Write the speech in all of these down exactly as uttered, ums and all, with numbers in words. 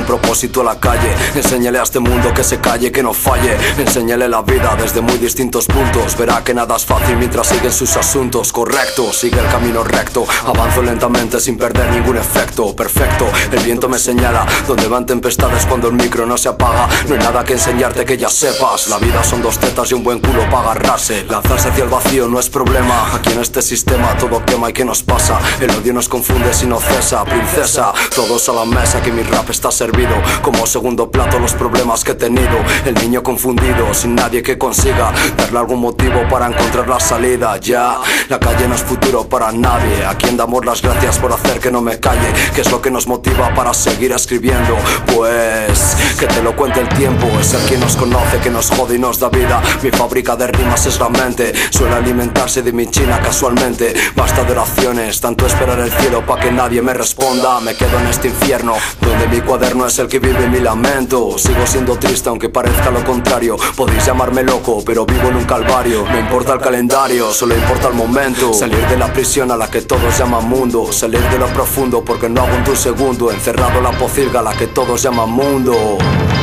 un propósito a la calle. Enséñale a este mundo que se calle, que no falle. Enséñale la vida desde muy distintos puntos. Verá que nada es fácil mientras siguen sus asuntos. Correcto, sigue el camino recto. Avanzo lentamente sin perder ningún efecto. Perfecto, el viento me señala donde van tempestades cuando el micro no se apaga. No hay nada que enseñarte que ya sepas. La vida son dos tetas y un buen culo para agarrarse. Lanzarse hacia el vacío no es problema. Aquí en este sistema todo quema y ¿qué nos pasa? El odio nos confunde si no cesa. Princesa, todos a la mesa que mi rap está servido. Como segundo plato los problemas que he tenido. El niño confundido, sin nadie que consiga darle algún motivo para encontrar la salida. Ya, la calle no es futuro para nadie. A quien damos las gracias por hacer que no me calle. ¿Qué es lo que nos motiva para seguir escribiendo? Pues, que te lo cuente el tiempo. Es el quien nos conoce, que nos jode y nos da vida. Mi fábrica de rimas es la mente. Suele alimentarse de mi china casualmente. Basta de oraciones, tanto esperar el cielo pa' que nadie me responda. Me quedo en este infierno, donde mi cuaderno es el que vive mi lamento. Sigo siendo triste aunque parezca lo contrario. Podéis llamarme loco, pero vivo en un calvario. No importa el calendario, solo importa el momento. Salir de la prisión a la que todos llaman mundo. Salir de lo profundo porque no hago un segundo. Encerrado en la pocilga a la que todos llaman mundo.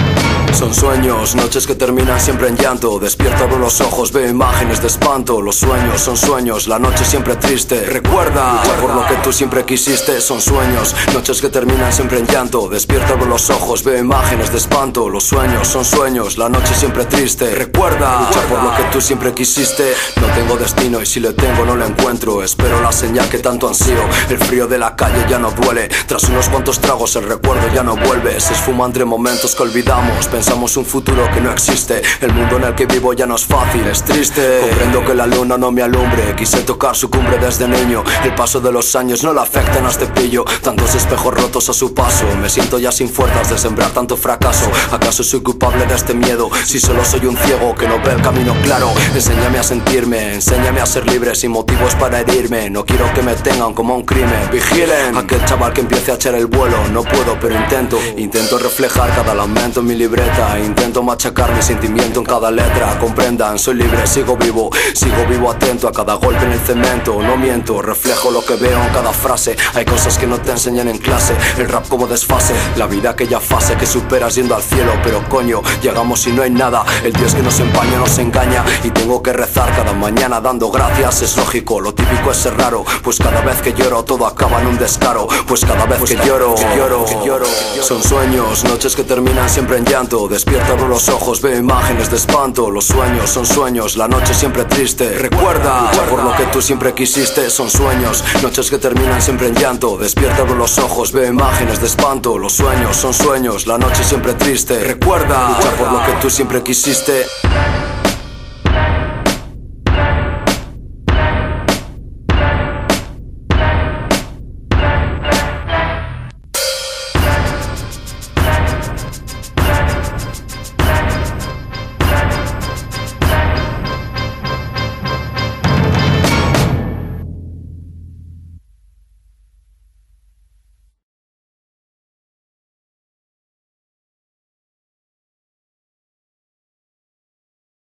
Son sueños, noches que terminan siempre en llanto. Despierto, abro los ojos, veo imágenes de espanto. Los sueños son sueños, la noche siempre triste. Recuerda, lucha por lo que tú siempre quisiste. Son sueños, noches que terminan siempre en llanto. Despierto, abro los ojos, veo imágenes de espanto. Los sueños son sueños, la noche siempre triste. Recuerda, lucha por lo que tú siempre quisiste. No tengo destino y si lo tengo no lo encuentro. Espero la señal que tanto ansío. El frío de la calle ya no duele. Tras unos cuantos tragos el recuerdo ya no vuelve. Se esfuma entre momentos que olvidamos. Pensamos un futuro que no existe. El mundo en el que vivo ya no es fácil, es triste. Comprendo que la luna no me alumbre. Quise tocar su cumbre desde niño. El paso de los años no le afectan a este pillo. Tantos espejos rotos a su paso. Me siento ya sin fuerzas de sembrar tanto fracaso. ¿Acaso soy culpable de este miedo? Si solo soy un ciego que no ve el camino claro. Enséñame a sentirme, enséñame a ser libre sin motivos para herirme. No quiero que me tengan como un crimen. Vigilen aquel chaval que empiece a echar el vuelo. No puedo pero intento. Intento reflejar cada lamento en mi libreta. Intento machacar mi sentimiento en cada letra. Comprendan, soy libre, sigo vivo. Sigo vivo atento a cada golpe en el cemento. No miento, reflejo lo que veo en cada frase. Hay cosas que no te enseñan en clase. El rap como desfase, la vida aquella fase que superas yendo al cielo. Pero coño, llegamos y no hay nada. El Dios que nos empaña nos engaña. Y tengo que rezar cada mañana dando gracias. Es lógico, lo típico es ser raro. Pues cada vez que lloro todo acaba en un descaro. Pues cada vez que lloro, que lloro, que lloro. Son sueños, noches que terminan siempre en llanto. Despierto, abro los ojos, veo imágenes de espanto. Los sueños son sueños, la noche siempre triste. Recuerda, lucha por lo que tú siempre quisiste. Son sueños, noches que terminan siempre en llanto. Despierto, abro los ojos, veo imágenes de espanto. Los sueños son sueños, la noche siempre triste. Recuerda, lucha por lo que tú siempre quisiste.